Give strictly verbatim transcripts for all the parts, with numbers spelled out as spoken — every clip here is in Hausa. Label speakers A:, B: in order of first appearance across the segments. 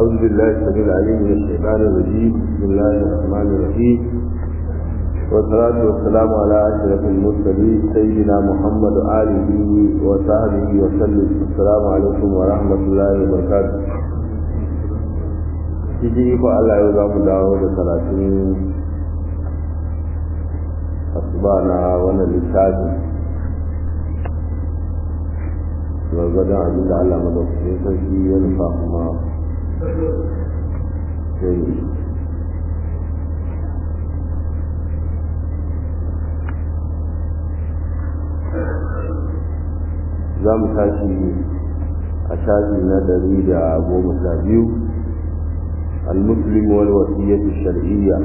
A: أعوذ بالله السميع العليم من الشيطان الرجيم بسم الله الرحمن الرحيم والصلاة والسلام على أشرف المرسلين سيدنا محمد وآله وصحبه وسلم. السلام عليكم ورحمة الله وبركاته. Cikin iko Allah ya za mu dawo da karatun asuba na wannan littafi gwargwadon abin da Allah madaukakin sarki ya nufa kuma sai za mu tashi a shafi na dari da goma sha biyu المسلم والوصية الشرعية.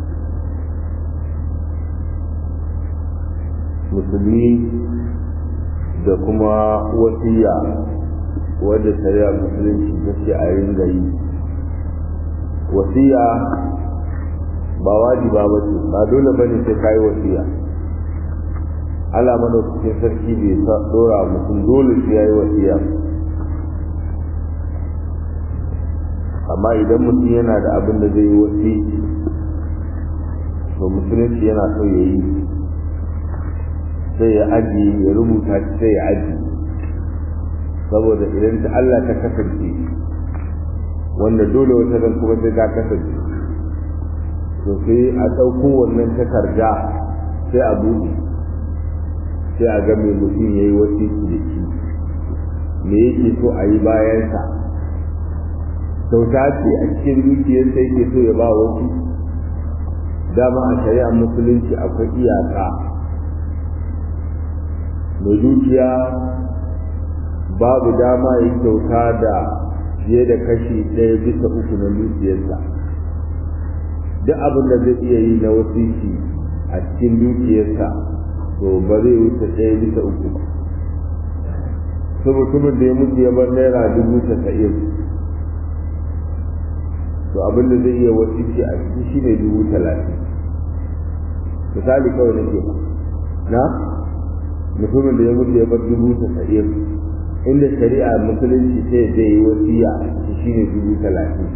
A: مسلمي da kuma wasiya wadda shari'a musulunci ta ce a ringa yi. Wasiya ba wajiba ba ce, ba dole ba ne sai ka yi wasiya. Allah madaukakin sarki bai sa dora mutum dole sai ya yi wasiya. Amma idan mutum yana da abin da zai yi wasiki, to musulunci yana so ya yi, sai ya ajiye, ya rubuta shi sai ya ajiye, saboda idan ta Allah ta kasance wanda dole wata ran kuma sai ta kasance, to sai a ɗauko wannan takarda sai a buɗe, sai a ga me mutum ya yi wasiki da shi, me yake so a yi bayansa. Sauta ce a cikin dukiyarsa yake so ya ba wasu. Dama a shari'ar musulunci akwai iyaka. Mai dukiya babu dama ya kyauta da fiye da kashi ɗaya bisa uku na dukiyarsa. Duk abin da zai iya yi na wasiki a cikin dukiyarsa to ba zai wuce ɗaya bisa uku ba. Sai mutumin da ya mutu ya bar naira dubu tasa'in, to abin da zai iya wasiki a ciki shi ne dubu talatin. Misali kawai nake ba na mutumin da ya mutu ya bar dubu tasa'in, inda shari'a musulunci sai zai yi wasiya a ciki shi ne dubu talatin.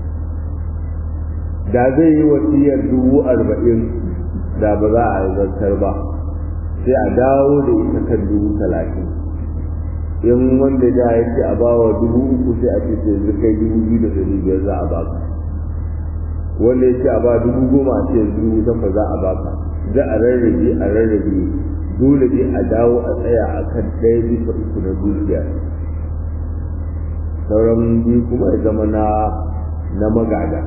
A: Da zai yi wasiyar dubu arba'in da ba za a zartar ba, sai a dawo da ita kan dubu talatin. In wanda da ya ce a bawa dubu uku sai a ce sai yanzu kai dubu biyu da dari biyar za a baka, wanda ya ce a ba dubu goma a ce yanzu dubu takwas za a baka. Za a rarrabe a rarrabe dole ne a dawo a tsaya a kan ɗaya bisa uku na dukiya, sauran biyu kuma ya zama na na magada.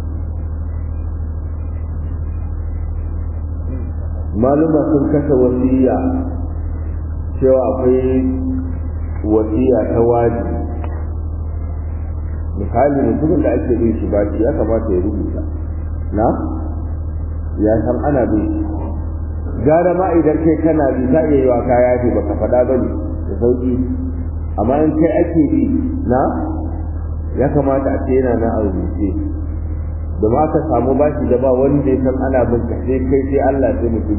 A: maluma sun kasa wasiya cewa akwai wasiya ta wajibi. Misali mutumin da ake bin shi bashi ya kamata ya rubuta na ya san ana bin shi. Gara ma idan kai kana bi za iya yi wa kaya ce baka faɗa ba ne da sauƙi, amma in kai ake bi na ya kamata a ce yana na a rubuce, da ma ka samu bashi da ba wanda ya san ana bin ka sai kai sai Allah sai mutum.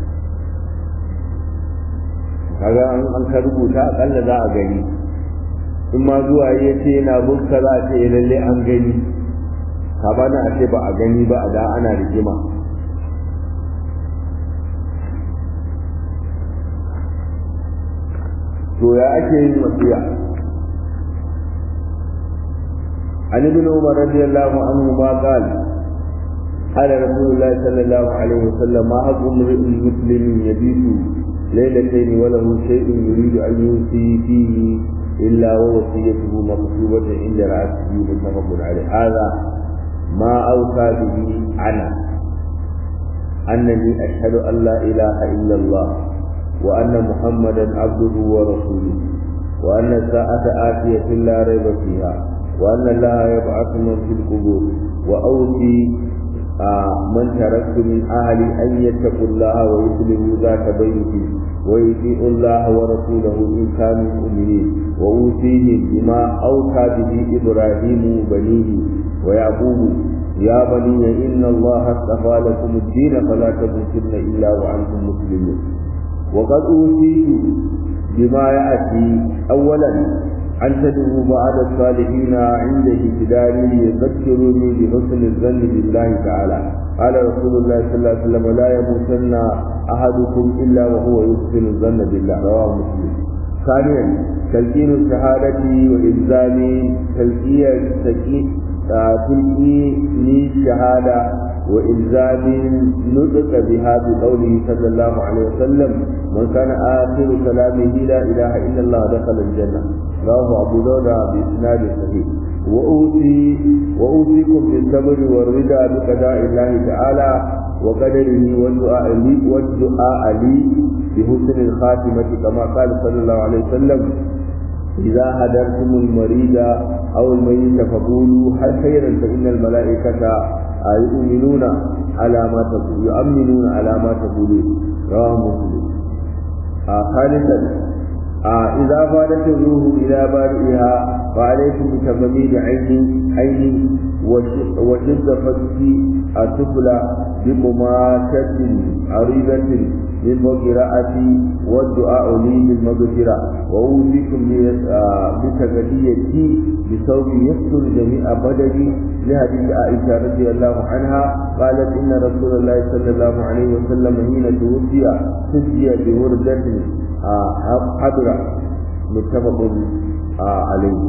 A: Kaga an ka rubuta akalla za a gani, in ma zuwa ya ce yana bunka za a ce lalle an gani, ka bana a ce ba a gani ba a da ana rigima. To ya ake yin wasiya? An ibn Umar radiyallahu anhu ma qala qala Rasulullah sallallahu alaihi wasallam ma haqqu imri'in muslimin yabitu laylatayn wa lahu shay'un yuridu an yusi fihi illa wa wasiyatuhu maktubatun inda ra'sihi muttafaqun alayh. Hadha ma awsa bihi ana annani ashhadu an la ilaha illa Allah wa anna Muhammadan abduhu wa rasuluhu wa anna as-sa'ata atiyatun la rayba fiha wa anna Allah yab'athu man fil qubur wa awsi من تركت من أهل أن يتقوا الله ويسلموا ذات بينهم ويطيعوا الله ورسوله إن كانوا مؤمنين وأوصيهم بما أوصى به إبراهيم بنيه ويعقوب يا بني إن الله اصطفى لكم الدين فلا تموتن إلا وأنتم مسلمون. وقد أوصيت بما يأتي. أولا أن تدعوا بعد الصالحين عند اهتداري ليذكروني بحسن الظن بالله تعالى. قال رسول الله صلى الله عليه وسلم لا يموتن أحدكم إلا وهو يحسن الظن بالله. رواه مسلم. ثانيا تلقين الشهادة وإلزام تلقين تلقين الشهادة وإلزام نطق بها بقوله صلى الله عليه وسلم من كان آخر كلامه لا إله إلا الله دخل الجنة. رواه أبو داود بإسناد صحيح. وأوصي وأوصيكم بالصبر والرضا بقضاء الله تعالى وقدره والدعاء لي والدعاء لي بحسن الخاتمة كما قال صلى الله عليه وسلم إذا هدرتم المريض أو الميت فقولوا هل خيرا فإن الملائكة يؤمنون على ما تقولون يؤمنون على ما تقولون. رواه مسلم. ثالثا إذا فادت الروح إلى بارئها فعليكم بتمامير عين عين وشد فتح السفلى بمماشة عريضة للمقراءة والدعاء لي بالمغفرة. وأوصيكم بتغذيتي بثوب يستر جميع بدني لحديث عائشة رضي الله عنها قالت إن رسول الله صلى الله عليه وسلم حين توفي سجي بوردة حضرة متفق عليه.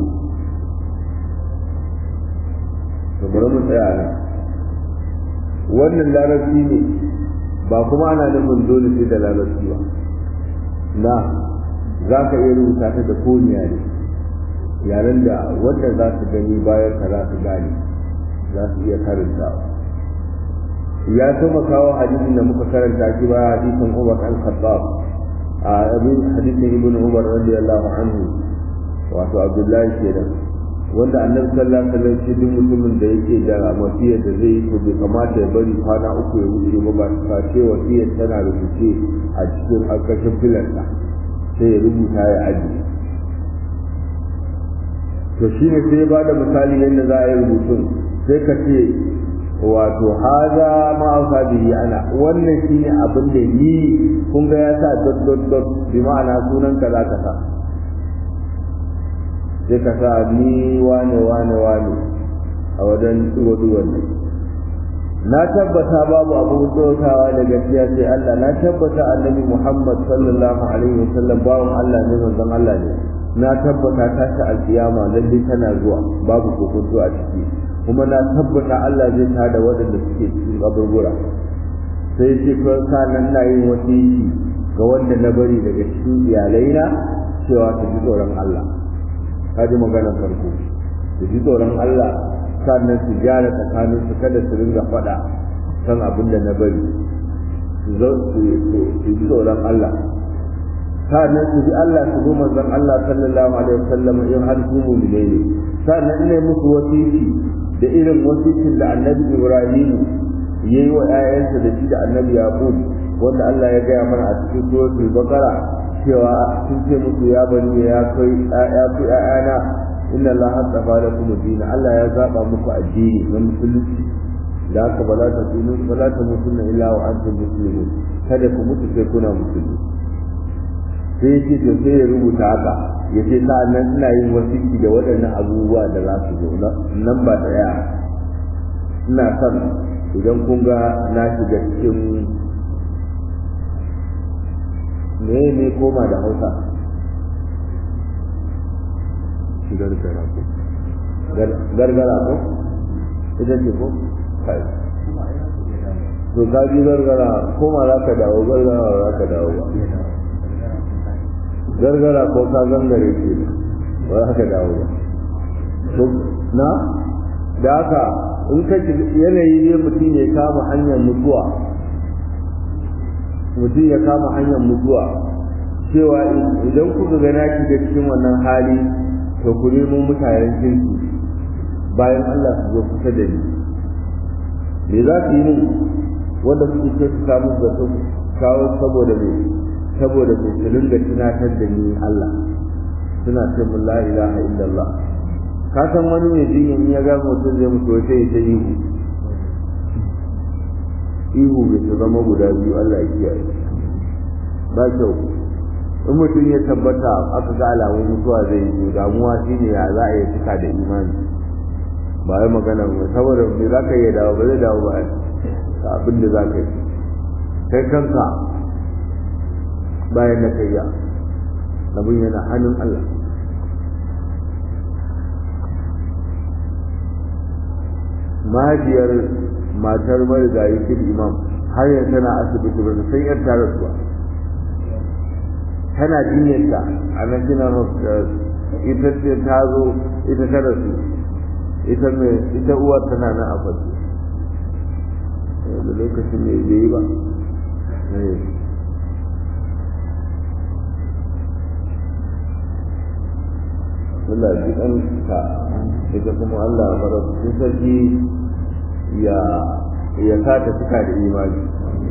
A: bari mu tsaya nan. Wannan larabci ne ba kuma ana nufin dole sai da larabci ba na za ka iya rubuta ta da koniya ne yaren da wanda za su gani bayan ka za su gane za su iya karantawa. Ya kuma kawo hadisin da muka karanta shi ba hadisin Umar al-Khattab a abin hadisin Ibn Umar radiyallahu anhu wato Abdullahi kenan wanda annabi sallallahu alaihi wasallam shi duk mutumin da yake da wasiyar da zai yi to bai kamata ya bari kwana uku ya wuce ba ba ta ce wasiyar tana rubuce a cikin alkashin filansa sai ya rubuta ya aji. To shi ne sai ba da misali yadda za a yi rubutun sai ka ce wato haza ma auka bihi ana wannan shine abin da ni kun ga ya sa dot dot dot bi ma'ana sunan ka za ka sa sai ka sa ni wane wane wane a wajen duwa-duwan nan. Na tabbata babu abin tsokawa da gaskiya sai Allah. Na tabbata annabi Muhammad sallallahu alaihi wasallam bawon Allah ne manzon Allah ne. Na tabbata ta ta alkiyama lalle tana zuwa babu kokonto a ciki kuma na tabbata Allah zai tada waɗanda suke cikin kaburbura. Sai ce ko sanan na yin wasiki ga wanda na bari daga cikin iyalaina cewa su ji tsoron Allah. Kaji maganar farko su ji tsoron Allah sannan su gyara tsakanin su kada su ringa faɗa kan abin da na bari su zo su ji tsoron Allah sannan su ji Allah su zo manzon Allah sallallahu alaihi wasallam in har su mu'mine ne sannan ne musu wasiki da irin wasikin da annabi Ibrahim yayi wa ƴaƴansa da shi da annabi Yaqub wanda Allah ya gaya mana a cikin suratul Baqara cewa sun ce musu ya bani ya kai ya ku ayana inna Allah hasafa lakum din Allah ya zaba muku addini na musulunci da haka ba za ta tsinu ba za ta mutunna illa wa antum muslimun kada ku mutu sai kuna musulmi. Sai ce to sai ya rubuta haka ya ce sa'annan ina yin wasiki da waɗannan abubuwa da za su zo nan ba ɗaya ina son idan kun ga na shiga cikin me ne koma da Hausa gargara ko gargara ko ita ce ko kai to ka ji gargara koma za ka dawo gargara za ka dawo ba gargara ko ka gangare ce ba za ka dawo ba to na da haka in ka yanayi ne mutum ya kama hanyar mutuwa mutum ya kama hanyar mutuwa cewa idan kuka ga na shiga cikin wannan hali to ku nemo mutanen kirki bayan Allah su zo kusa da ni me za su yi min wanda suke ce su samu da su kawo saboda me saboda me su dinga tunatar da ni Allah suna ce mun la ilaha illallah. Ka san wani mai jinya ya ga mutum zai mutu sai ya yi ihu ihu bai ta zama guda biyu Allah ya kiyaye ba kyau in mutum ya tabbata aka ga alamun mutuwa zai yi damuwa shine ya za a yi cika da imani ba wai magana ba saboda me za ka yi dawo ba zai dawo ba ta abin da za ka yi kai kanka bayan da kai ya abin yana hannun Allah mahaifiyar matar marigayi kin imam har yanzu tana asibiti ba ta san yar ta rasuwa tana jinyarta a nan tana ita ce ta zo ita ta rasu ita mai ita uwar tana nan a fasi da lokacin mai bai yi ba Allah ji ɗan ka ita kuma Allah ya fara cikin sarki ya ya sa ta cika da imani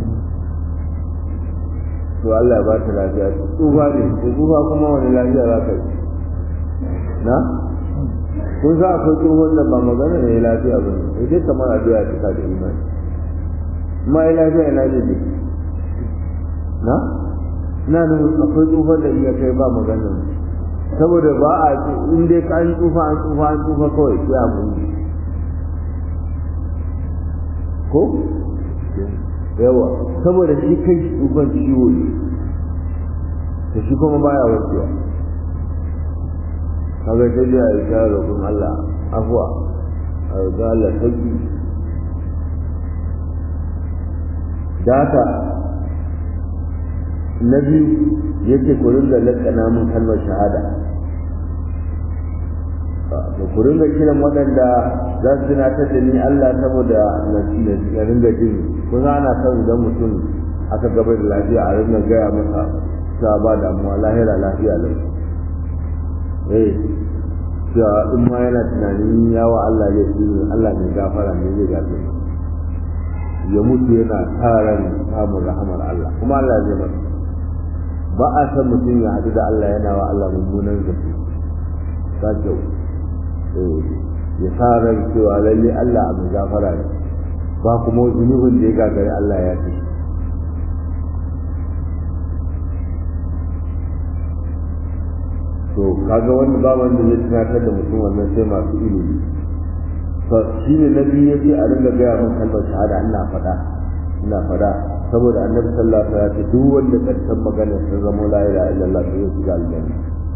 A: to Allah ya ba ta lafiya tsufa ne tsufa kuma wani lafiya za ka yi na kun za a kai tsohon da ba magana ne lafiya ba ne sai kamar addu'a cika da imani ma ya lafiya ina ne ne na na nan akwai tsohon da iya kai ba magana ne saboda ba a in dai ka an tsufa an tsufa an tsufa kawai sai a mun ko yawa saboda shi kai shi tsufan ciwo ne ta shi kuma baya warkewa kaga sai dai a yi ta roƙon Allah afuwa a roƙon Allah sauki da haka na biyu yake ku ringa lakana mun kalmar shahada to ku ringa kiran waɗanda za su tunatar da ni Allah saboda na ringa jin kun ana son idan mutum aka gaba da lafiya a ringa gaya masa cewa ba damuwa lahira lafiya lau eh cewa in ma yana tunanin yawa Allah ya yi Allah ne gafara ne zai gafe ya mutu yana taran samun rahamar Allah kuma Allah zai masa ba a san mutum ya haɗu da Allah yana wa Allah mummunan zafi ba kyau ya sa ran cewa lalle Allah abu gafara ne ba kuma zunubin da ya gagari Allah ya fi to kaga wanda ba wanda zai tunatar da mutum wannan sai masu ilimi to shi ne na biyu yace a ringa gaya min kalmar shahada ina faɗa ina faɗa saboda annabi sallallahu alaihi wasallam ya ce duk wanda karshen magana ta zama la ilaha illallah sai ya shiga aljanna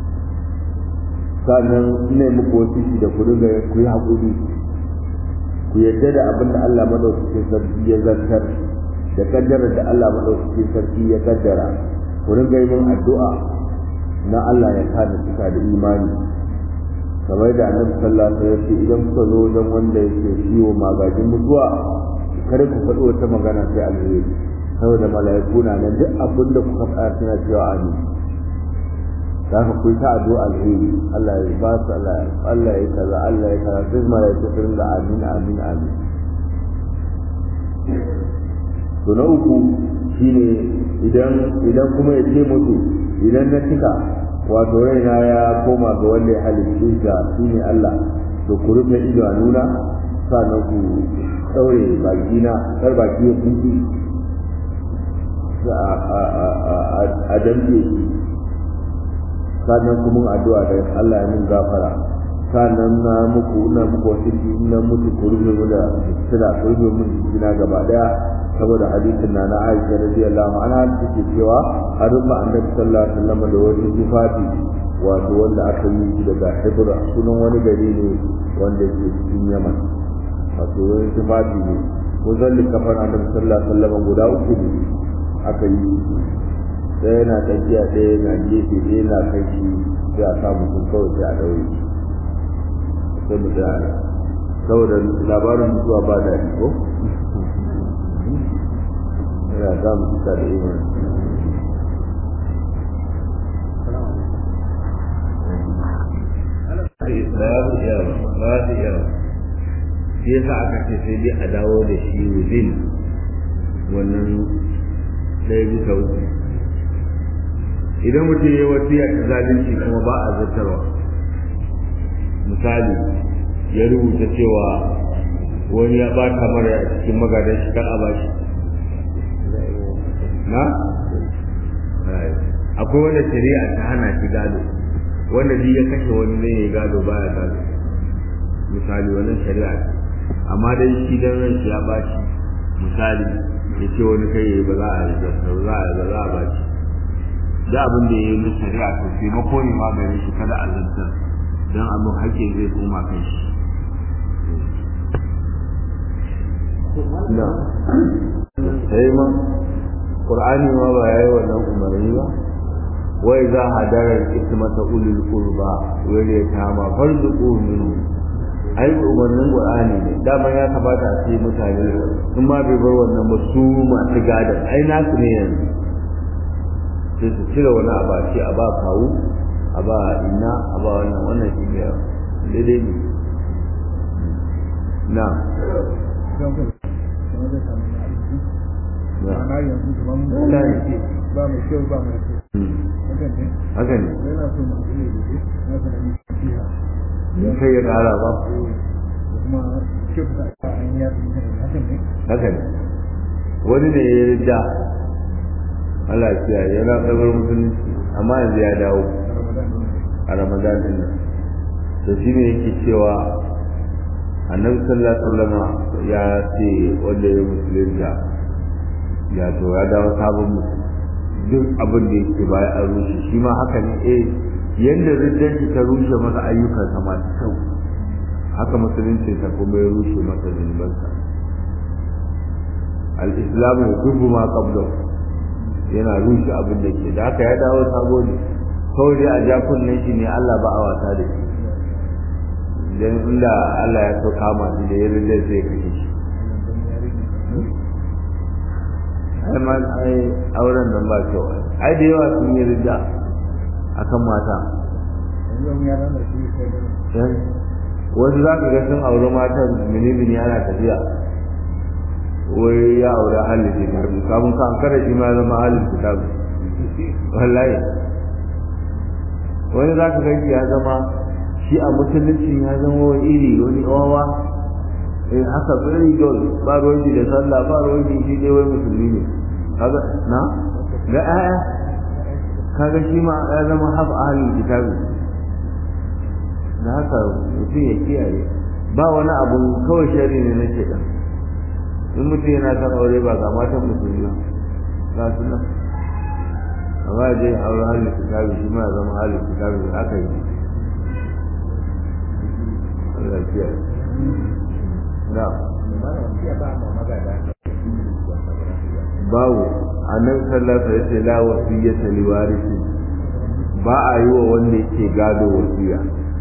A: sannan ne muku wasiki da ku ringa ku yi haƙuri ku yadda da abin da Allah madaukakin sarki ya zartar da kaddara da Allah madaukakin sarki ya kaddara ku ringa yi min addu'a na Allah ya kada cika da imani kamar da annabi sallallahu alaihi wasallam ya ce idan kuka zo wajen wanda yake ciwo magajin mutuwa kada ku faɗi wata magana sai alheri saboda mala'iku na nan duk abin da kuka faɗa suna cewa amin za ka kuyi ta addu'a alheri Allah ya ba su Allah Allah ya kaza Allah ya kaza sai mala'iku su ringa amin amin amin to na uku shine idan idan kuma ya ce mutu idan na cika wato raina ya koma ga wanda ya halicce ta shine Allah to ku rufe idanuna sannan ku daure bakina kar baki ya buɗe a dambe sannan kuma addu'a da Allah ya min gafara sannan na muku ina muku wasiki ina mutu ku rufe mu da sira ku rufe mu jina gaba daya saboda hadisin na na Aisha radiyallahu anha take cewa har ma annabi sallallahu alaihi wasallam da wani tufafi wato wanda aka yi daga Hibra sunan wani gari ne wanda ke cikin Yaman wato wani tufafi ne ko zalli kafar annabi sallallahu alaihi wasallam guda uku ne aka yi sai yana tafiya ɗaya na gefe ɗaya na kai shi sai a samu sun kawai sai a ɗaure sai mu da saboda labarin mutuwa ba daɗi ko yana za mu fita da imani babu yawa babu yawa shi yasa aka ce sai dai a dawo da shi within wannan ɗaya bisa uku idan mutum ya wasiya ta zalunci kuma ba a zartarwa misali ya rubuta cewa wani ya bata mara a cikin magadan shi kan a bashi na? akwai wanda shari'a ta hana shi gado, wanda shi ya kashe wani ne ya gado baya gado misali wannan shari'a ce, amma dai shi dan ran shi ya bashi misali ya ce wani kai ba za a yi ba za a ba za a bashi da abin da ya yi na shari'a to sai mako ne ma gare shi kada a zantar dan abin hakkin zai koma kai shi. na sai ma Qur'ani ma ba yayi wannan umarni ba, wai za hadara ismata ulul qurba wa yatama farzuqu minhu, ai umarnin Qur'ani ne dama ya tabbata a ce mutane in ma bai bar wannan ba su masu gadan ai nasu ne yanzu sai su cire wani abaci a ba kawu a ba ina a ba wannan wannan shi ne daidai ne. na
B: ana yanzu kamar mu ba mai kyau ba mai kyau
A: haka ne
B: yana so mu ne na sanin fiha
A: sai ya kara ba
B: kuma kyau da an ya haka ne
A: haka ne wani ne ya rida Allah ya kiyaye yana tsabar musulunci amma yanzu ya dawo a Ramadan din nan to shi ne yake cewa Annabi sallallahu alaihi wasallam ya ce wanda ya musulunta ya to ya dawo sabon mutum duk abin da yake baya an rushe shi ma haka ne eh yanda riddanci ta rushe masa ayyukan sa masu kyau haka musulunci ta kuma ya rushe masa zunubansa. al-islam yuhibbu ma qablahu yana rushe abin da ke da haka ya dawo sabo ne kawai dai a ja kunnen shi ne Allah ba a wasa da shi dan inda Allah ya so kama shi da yarin da sai kashe shi ai ma ai auren nan ba kyau ai da yawa sun yi rida akan mata wasu za ka ga sun auri matan mini-mini ana tafiya wai ya aure halin kitabu kamun ka an kada shi ma zama halin kitabu wallahi wani za ka ga ya zama shi a musulunci ya zama wani iri wani wawa eh haka very good ba ruwan da sallah ba ruwan shi dai wai musulmi ne kaga na ga aya kaga shi ma ya zama hab ahlul kitabi da haka mutum ya kiyaye ba wani abu kawai shari ne na shedan in mutum yana son aure ba ga matan musulmi ba su nan amma dai aure ahlul kitabi shi ma ya zama ahlul kitabi haka yi Allah ya kiyaye na bawo annabi sallallahu alaihi wasallam la wasiyata li warisi ba a yi wa wanda yake gado wasiya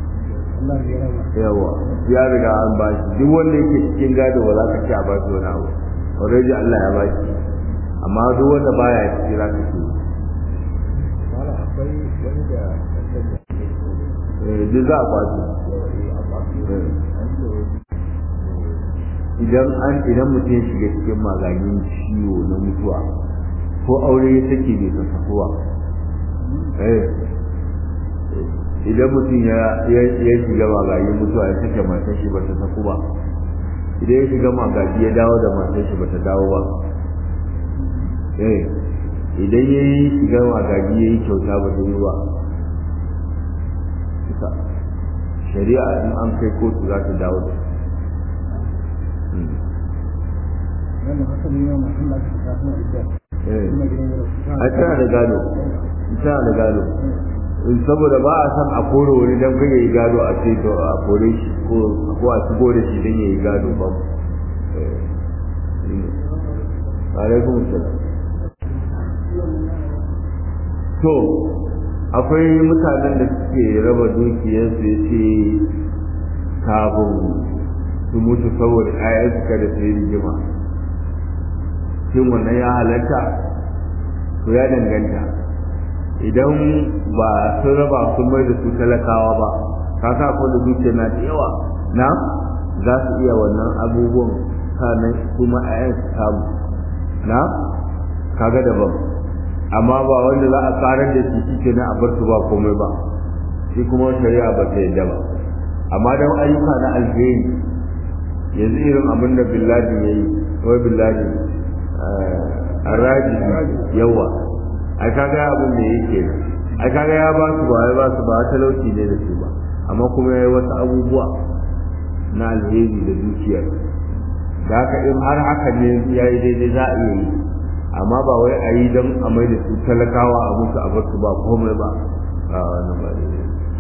A: yawa ya riga an ba shi duk wanda yake cikin gado ba za ka ci a ba shi wani abu already Allah ya ba shi amma duk wanda baya ciki za ka ci eh duk za a kwaci idan an idan mutum ya shiga cikin maganin ciwo na mutuwa ko aure ya take bai ta sakuwa eh idan mutum ya ya shiga maganin mutuwa ya take matar shi ba ta saku ba idan ya shiga magaji ya dawo da matar shi ba ta dawo ba eh idan ya yi shiga magaji ya yi kyauta ba ta yi ba shari'a in an kai kotu za ta dawo da a tana da gado tana da gado saboda ba a san a kore wani don kai yayi gado a ce to a kore shi ko ko a shigo da shi don yayi gado ba alaikum salam to akwai mutanen da suke raba dukiyarsu ya ce kafin su mutu saboda ƴaƴan su kada su yi rigima shin wannan ya halatta to ya danganta idan ba sun raba sun mai da su talakawa ba kaka ko da dukiya na da yawa na za su iya wannan abubuwan sannan kuma ƴaƴan su samu na kaga daban amma ba wanda za a karar da shi shi kenan a bar su ba komai ba shi kuma shari'a ba ta yadda ba amma dan ayyuka na alheri yanzu irin abin da billahi ya yi wai billahi araji yawa ai kaga abin da yake ai kaga ya ba su ba ya ba su ba talauci ne da su ba amma kuma yayi wasu abubuwa na alheri da dukiyar da haka in har haka ne yayi daidai za a yi amma ba wai a yi don a mai da su talakawa a musu a basu ba komai ba a wannan ba ne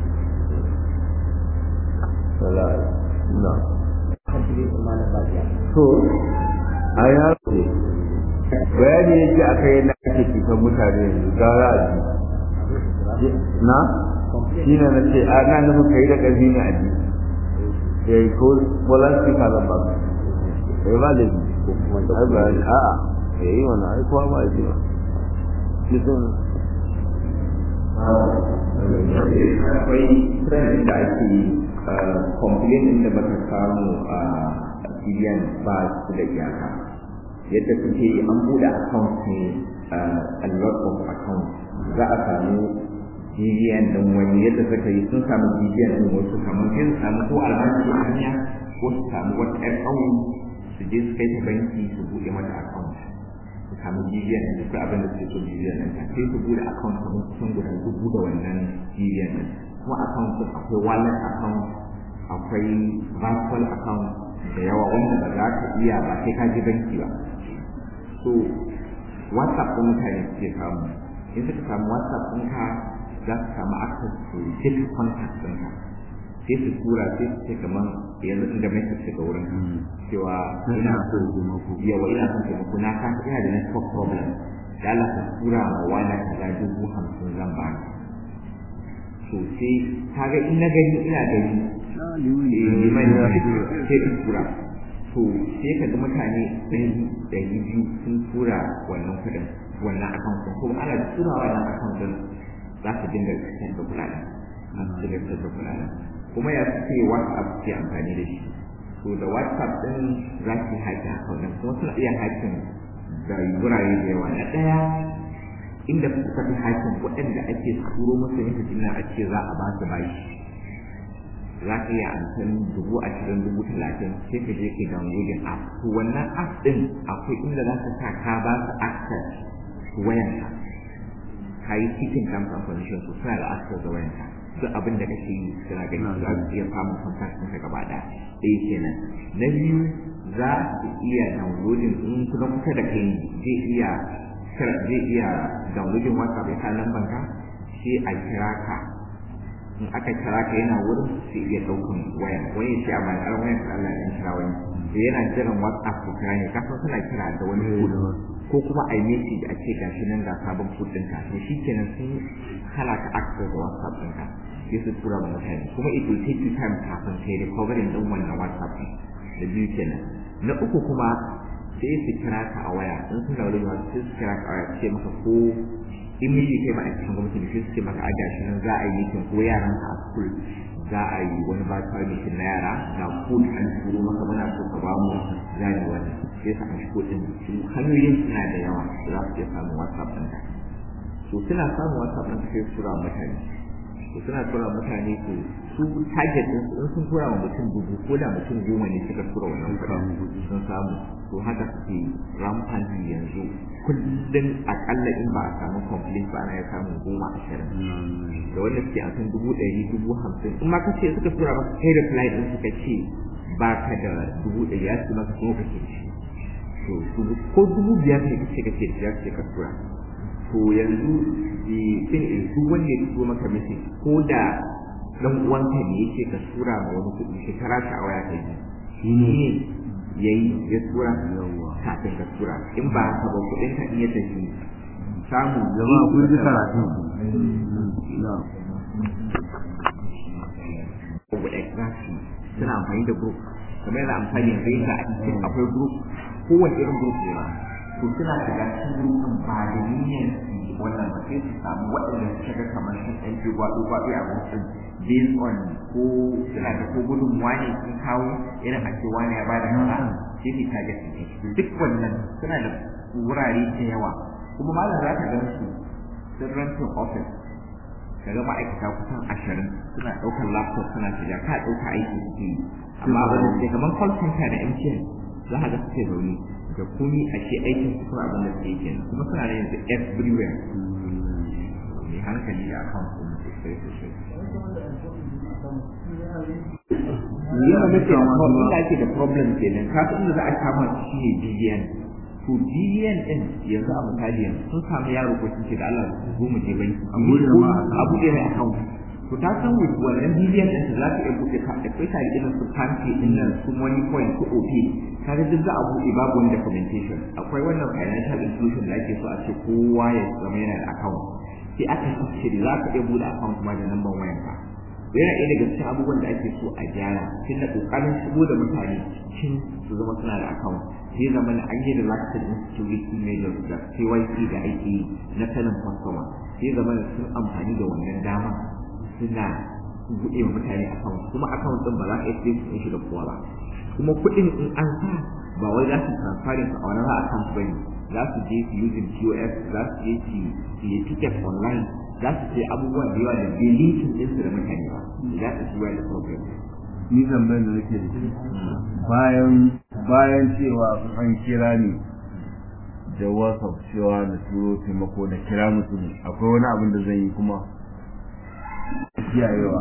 A: sallallahu na to a ya ce bayani yake aka yi na ake cikin mutane gara a ji na shi ne na ce a na nufin ka yi da ƙarfi ne a ji ya yi ko bolansi ka zan ba ya ba da ji a'a ya yi wani aikuwa ba a ji ba cikin
C: akwai trend da ake complain da baka samu a civilian ba su da iyaka yadda suke an buɗe account ne a lot of account za a samu civilian din wani yadda suka yi sun samu civilian din wasu kamar yin samu ko albashi a hanya ko su samu wata ƴar ƙauye su je su kai ta banki su buɗe mata account su samu civilian din duk abin da suke so civilian din sai su buɗe account kamar kusan guda dubu da wannan civilian din kuma account din akwai wallet account akwai virtual account da yawa wanda ba za ka iya ba sai ka je banki ba so whatsapp ɗin mutane suke samu in suka samu whatsapp ɗinka za su samu access to duk contact ɗinka sai su tura sai su ce kamar yanzu inda mai su shiga wurin cewa ina so yawa ina son taimako na ka ina da network problem da Allah ka tura ma wani kaza dubu hamsin zan ba to sai kaga in na gani ina gani liman sai in tura to sai ka ga mutane ɗari biyu sun tura wannan kuɗin wannan account ɗin kuma ana tura wannan account ɗin za su dinga fitar da kuɗaɗen za su dinga fitar da kuɗaɗen kuma ya fi WhatsApp ke amfani da shi to da WhatsApp ɗin za su haƙi account ɗin kuma suna iya haƙin da wurare da yawa na ɗaya inda suka fi haƙin waɗanda ake turo musu yin fitina a ce za a ba su bashi za ka iya amsan dubu ashirin dubu talatin sai ka je ka downloading app to wannan app din akwai inda za ka sa ka ba su access to wayanka ka yi cikin terms and conditions su suna da access da wayanka duk abin da kake yi suna gani za su iya samun contact ɗinka gaba ɗaya ɗaya kenan na biyu za su iya downloading in kuma kusa da kai zai iya zai iya downloading whatsapp ya sa lamban ka sai a kira ka in aka kira ka yana wurin sai iya daukan waya wani shi a bayan an wayar Allah ya kira wani to yana jiran WhatsApp ko kira ne kasan suna kira da wani code ko kuma a message a ce gashi nan ga sabon code ɗinka to shikenan sun hana ka access da WhatsApp ɗinka sai su tura wa mutane kuma it will take you time kafin kai recovering din wannan WhatsApp ɗin da biyu kenan na uku kuma sai su kira ka a waya in sun da wani sai su kira ka a waya sai maka ko in miji kai ma'aikacin gwamnati da sai suke maka a gashi nan za a yi meeting ko yaran ka a school za a yi wani virtual meeting na yara ga code an turo maka muna so ka bamu zani wani sai sa an shigo din su hanyoyin suna da yawa za su iya samun WhatsApp ɗin ka to suna samun WhatsApp ɗin sai su tura mutane to suna tura mutane to su target din su sun tura wa mutum dubu ko da mutum goma ne suka tura wannan kuɗin sun samu to haka suke rampant yanzu kullum akalla in ba a samu complaint ba ana ya samu goma ashirin da wanda suke a kan dubu ɗari dubu hamsin in ma ka ce suka tura maka kai reply din suka ce ba ka da dubu ɗari ya ce maka kuma kake shi to ko dubu biyar ne kace kake da ya ce ka tura to yanzu the thing is duk wanda ya turo maka message ko da dan uwanka ne yake ka tura ma wani kuɗi shi kara shi a waya kai ne yayi ya tura kafin ka tura in ba haka ba kuɗin ka iya tafi samu
A: jama'a kun ji karatu
C: ko exactly suna amfani da group kamar yana amfani da data a cikin akwai group kowane irin group ne ba to suna shiga cikin group ba da niyyar wannan ba sai su samu waɗanda suka ga kamar sun ɗan fi gwaɗo gwaɗo a group based on ko suna da ko gudunmuwa ne sun kawo irin a ce wani ya bada kaza sai su target ne duk wannan suna da wurare da yawa kuma malam za ka gan su sun rantin office kaga ma'aikata kusan ashirin suna ɗaukar laptop suna shiga ka ɗauka aiki suke yi amma ba da kamar call center da M T N za ka ga suke zaune da komi a ce aikin su kuma abin da suke kenan kuma suna da yanzu everywhere mai hankali da akan kuma sosai sosai yana nufin abin da ake da problem kenan kafin inda za a kama shi ne biliyan to biliyan din yanzu a misali yanzu sun samu yaro ko sun ce da Allah zo mu je banki a buɗe mai account to ta san with wannan biliyan din za ta iya buɗe ka akwai tare irin su fanti din nan su money point su O P kaga duk za a buɗe babu wani documentation akwai wannan financial institution da ake so a ce kowa ya zama yana da account sai aka ce za ka iya buɗe account ma da number wayanka yana ɗaya daga cikin abubuwan da ake so a gyara tun da ƙoƙarin shigo da mutane cikin su zama suna da account sai zama na an yi da lakatar security measures da K Y C da ake yi na sanin customer sai zama da sun amfani da wannan dama suna buɗe wa mutane account kuma account ɗin ba za ka iya sai shi da kowa ba kuma kuɗin in an sa ba wai za su transferin a wani account ba ne za su je su using P O S za su je su yi ticket online za su ce abubuwan da yawa da deleting ɗinsu da mutane ba za su ci wani program.
A: Ni tambayar da nake da shi bayan bayan cewa an kira ni da WhatsApp cewa na turo taimako na kira musu akwai wani abin da zan yi kuma kiyayewa.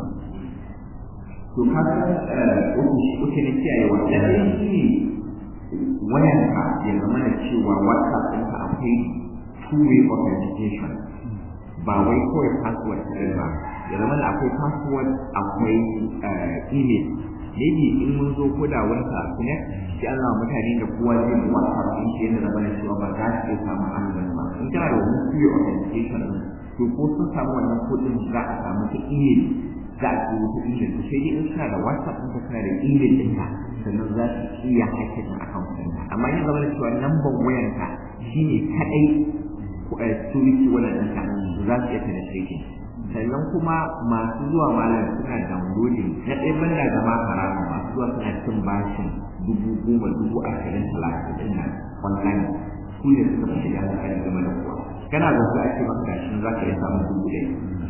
C: To haka uku na kiyayewa da ɗaya shi ne wayanka ya zama da cewa WhatsApp ɗinka akwai two-way authentication. ba wai kawai password ɗin ba ya zama da akwai password akwai email maybe in mun zo ko da wani karatu ne sai an zama mutane da kowa zai mu WhatsApp ɗin shi yadda zama da cewa ba za su iya samu amsan ba in kana da wani free authentication to ko sun samu wannan kodin za a samu ta email za a turo ta email to sai dai in suna da WhatsApp ɗinka suna da email ɗinka sannan za su iya haƙƙin account ɗinka amma ya zama da cewa number wayanka shine kaɗai security wannan ɗinka za su iya penetrating sannan kuma masu zuwa malam suna downloading na ɗaya banda zama haramun masu zuwa suna cin bashin dubu goma dubu ashirin talatin ɗin nan online su ne suka fi shiga da kan game da kuwa kana da su ake maka gashin za ka iya samun dubu ɗaya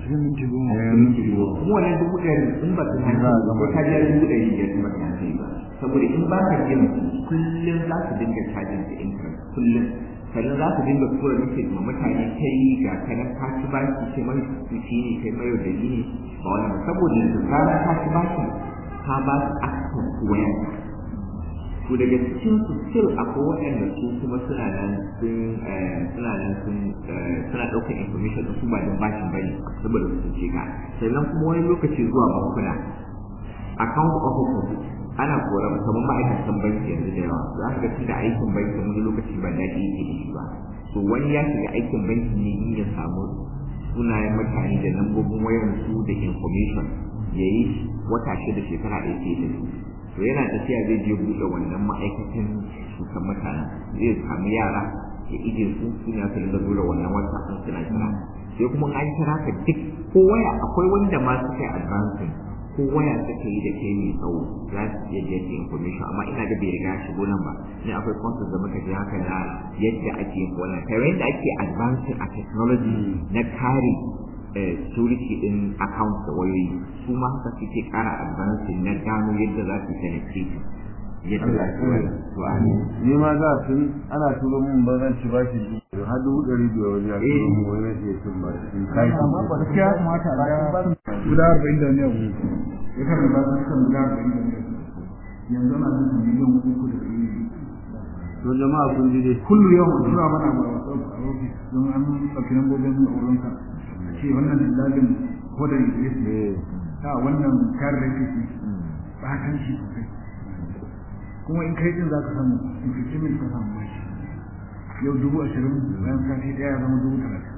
C: kuma wannan dubu ɗaya in ba su hanci ko ka biya dubu ɗaya biyar kuma ta hanci ba saboda in ba ka biyan kullum za su dinga cajin da interest kullum sannan za su dinga tura message ma mutane kai ga kanan ka ci baki kai mai tuci ne kai mai yaudari ne ba wannan saboda da zarar ka ci baki ka ba su access wayan to daga cikin su still akwai waɗanda su kuma suna nan sun suna nan sun suna ɗaukar information da su ba don bashin bane saboda su ce ka sannan kuma wani lokaci zuwa bankuna account officer ana koran kamar ma'aikatan banki yanzu da yawa za ka ga tunda aikin banki wani lokaci ba daɗi yake da shi ba to wani ya shiga aikin banki ne in ya samu sunayen mutane da lambobin wayar su da information ya yi wata shida shekara ɗaya sai da su to yana tafiya zai je buɗe wannan ma'aikatan shukan mutane zai samu yara ya ije su suna su da dole wannan wata sun suna kira sai kuma an kira ka duk ko waya akwai wanda ma suka yi advancing ko waya suka yi da ke mai tsawo za su iya get information amma ina ga bai riga shigo nan ba ne akwai concept da muka ji haka na yadda ake yin wannan kai yadda ake advancing a technology na kare security din account da wayoyi su ma haka suke kara advancing na gano yadda za su penetrate yadda za su yi to ani
A: ni ma za su ana turo mun ba zan ci bashi har dubu ɗari biyar wani ya turo mun wani ya ce sun ba shi kai
B: amma ba gaskiya kamata da guda arba'in da ne ya kan ba su kan guda arba'in da ne yanzu na da miliyan uku da ɗari
A: to jama'a kun ji dai
B: kullu yau suna mana ba a ofis don an ɗauki lambobin a wurinka ce wannan lalin ko da yake ta wannan kare da yake ba kan shi sosai kuma in kai din za ka samu in fice min ka samu bashi yau dubu ashirin bayan sati ɗaya zama dubu talatin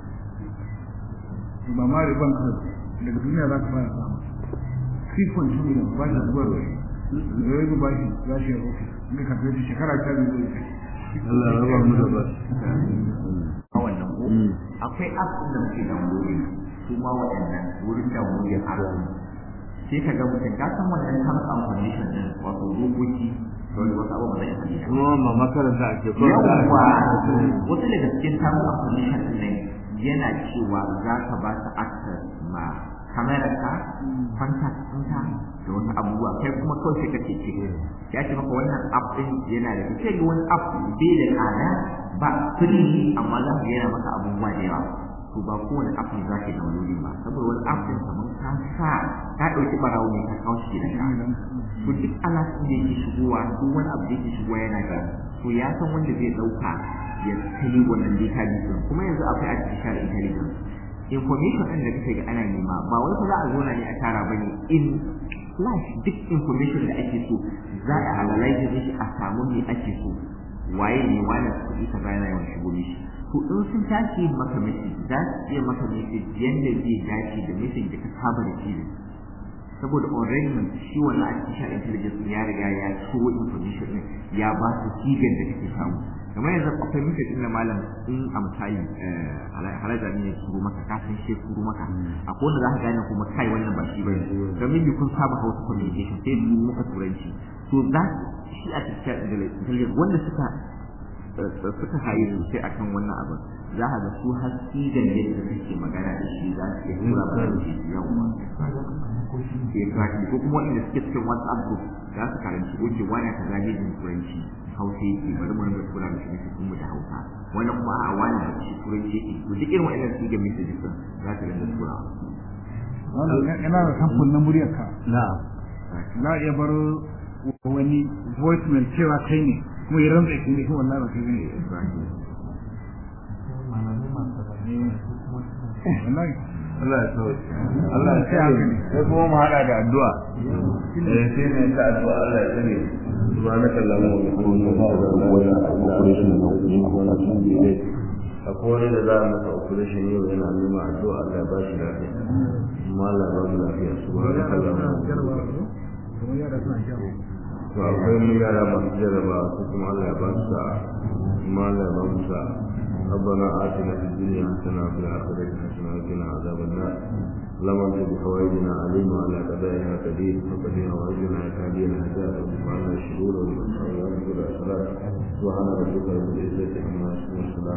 B: ba ma riban ka daga duniya za ka fara samu three point two million ba shi zuwa da da ya yi bashi za shi a ofis in ka karfe shekara ta biyu zai kai
A: Allah ya raba mu da bashi
C: a wannan ko akwai app din da muke downloading su ma waɗannan wurin downloading app sai ka ga mutum ka san wannan terms and conditions din wato dokoki dole wasu abubuwa da yake
A: kuma ma makaranta ake ko
C: yawa wasu daga cikin terms and conditions din yana cewa za ka ba su access ma kamera ka contact ɗinka da wani abubuwa kai kuma kawai sai kake ce ya ce maka wannan app ɗin yana da sai ga wani app bai da tsada ba free amma za ka yana maka abubuwa da yawa to ba kowane app ne za ka yi downloading ba saboda wani app ɗin kamar ka sa ka ɗauki ɓarawo ne ka kawo shi da ka to duk alaƙin da yake shigowa duk wani abu da yake shigowa yana da to ya san wanda zai ɗauka ya kai wannan database kuma yanzu akwai artificial intelligence information ɗin da kake ga ana nema ba wai fa za a zauna ne a tara bane in flash duk information da ake so za a analyze shi a samu me ake so waye ne wani kuɗi ka bayana yawan shigo mishi to in sun tashi maka message za su iya maka message yanda zai dace da message da ka saba da shi saboda already shi wannan artificial intelligence ya riga ya shiro information ɗin ya ba su sigar da kake samu kamar yanzu akwai message ɗin da malam in a misali halaza ne ya shiro maka ka san shi shiro maka akwai wanda za ka gane kuma kai wannan ba shi bane domin bi kun saba hausa communication sai yi maka turanci to za shi artificial intelligence wanda suka suka haye sosai akan wannan abin za ka ga su har sigar yadda kake magana da shi za su iya tura ba da shi yawa ko kuma wanda suke cikin WhatsApp group za su karanci oke wani ka zage jin turanci hausa yake bari mu rinka tura mishi ne cikin mu da hausa wani kuma a wani da shi turanci yake to duk irin wannan su ga messages din za su rinka tura
B: wannan yana da sample na muryarka
C: na'am
B: na iya bar wani voicemail cewa kai ne kuma ya rantsa ki ne kuma wallahi ba kai ne wallahi
A: Allah ya sauke Allah ya tsare sai kuma mu hada da addu'a eh sai ne ta addu'a Allah ya tsare subhanaka allahumma wa bihamdika wa la ilaha illa anta akwai wani da za a masa operation yau yana neman addu'a Allah ya ba shi lafiya amma Allah ya ba mu lafiya subhanaka allahumma to akwai mun yara masu jaraba su kuma Allah ya ba su sa'a amma Allah ya ba mu sa'a ربنا آتنا في الدنيا حسنة وفي الآخرة حسنة وقنا عذاب النار اللهم انصر بحوائجنا عليم وعلى قضائها قدير فقدها وارجنا يا هادي الهدايا واصرف عنا الشرور والمسائل والاسرار سبحان ربك رب العزة عما يصفون